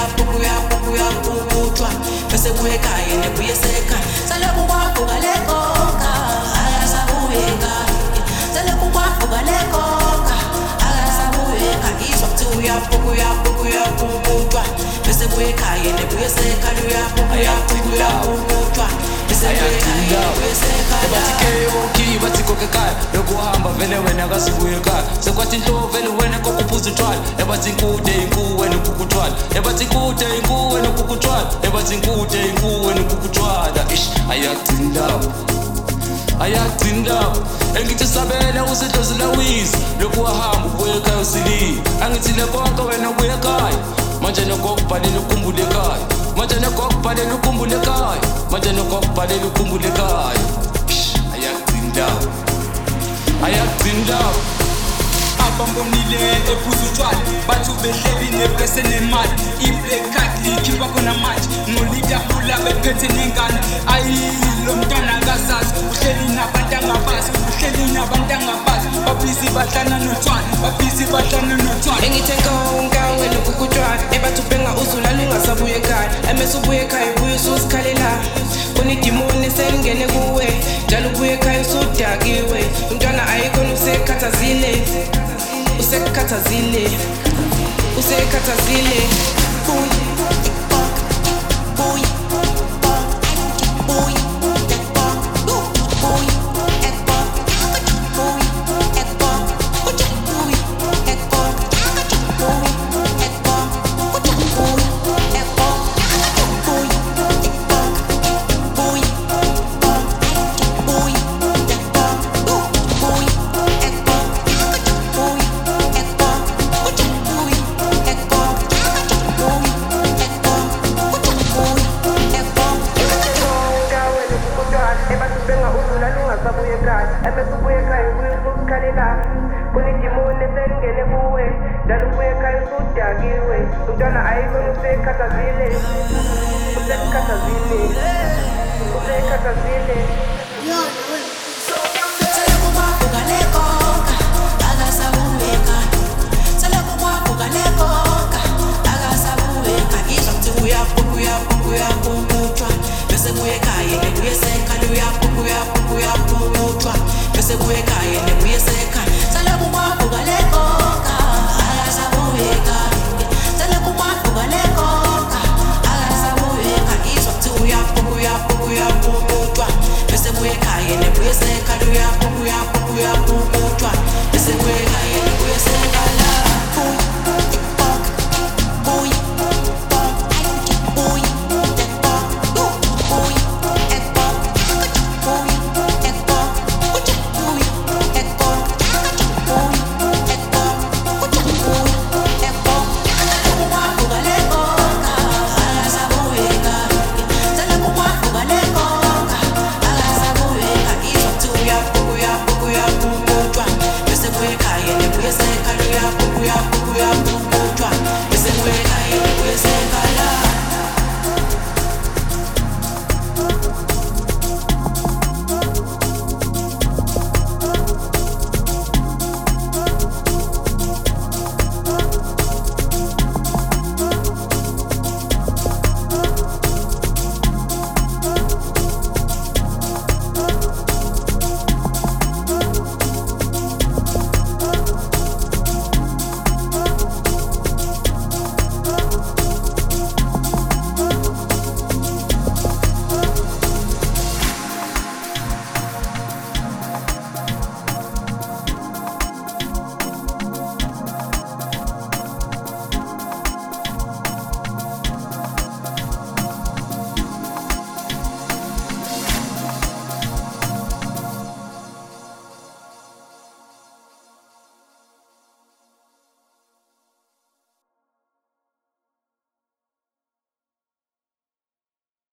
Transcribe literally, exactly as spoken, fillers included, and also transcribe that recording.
uyaphukuthwa bese buye ekhaya nebuye esekhaya saloku kwavuka lekoka akasabuye ekhaya saloku kwavuka lekoka akasabuye ekhaya ngizwa kuthiwa uyaphuka uyaphuka uyaphukuthwa bese buye ekhaya nebuye esekhaya uyaphuka uyaphuka uyaphukuthwa bese buye ekhaya nebuye esekhaya bathi keyoki bathi kokekaya yokuhamba vele wena akasibuye ekhaya sekwathi inhlobo vele wena kokuphuza uthwala ebathi inkude inkuwe nokukhuthwala ebathi inkude inkuwe nokukhuthwala ebathi inkude inkuwe nokukhuthwala ish ayagcindaba ayagcindaba engithi sabela usidlozela wizi lokuhamba ubuye ekhaya usilile angithi lekonke wena ubuye ekhaya manje nokokubhalela ukhumbule ekhaya manje nokokubhalela ukhumbule ekhaya manje nokokubhalela ukhumbule ekhaya ish ayagcindaba ayagcindaba abambonile ephuza utshwala bathi ubehleli neprese nemali i-black card likhipha khona manje nolitafula bephethe nengane ayilo mntwana kazazi uhleli nabantu angabazi uhleli nabantu angabazi babhizi bahlana notshwala babhizi bahlana notshwala engithe nkawo nokukhuthwala ebathi ubhenga uzulala ungasabuye ekhaya emese ubuye ekhaya ubuye ususikhalela kunidimoni selingene kuwe njalo ubuye ekhaya usudakiwe umntwana ayikhona usekhathazile usekhathazile usekhathazile kunidimoni selingene kuwe njalo ubuye ekhaya usudakiwe umntwana ayikhona usekhathazile usekhathazile usekhathazile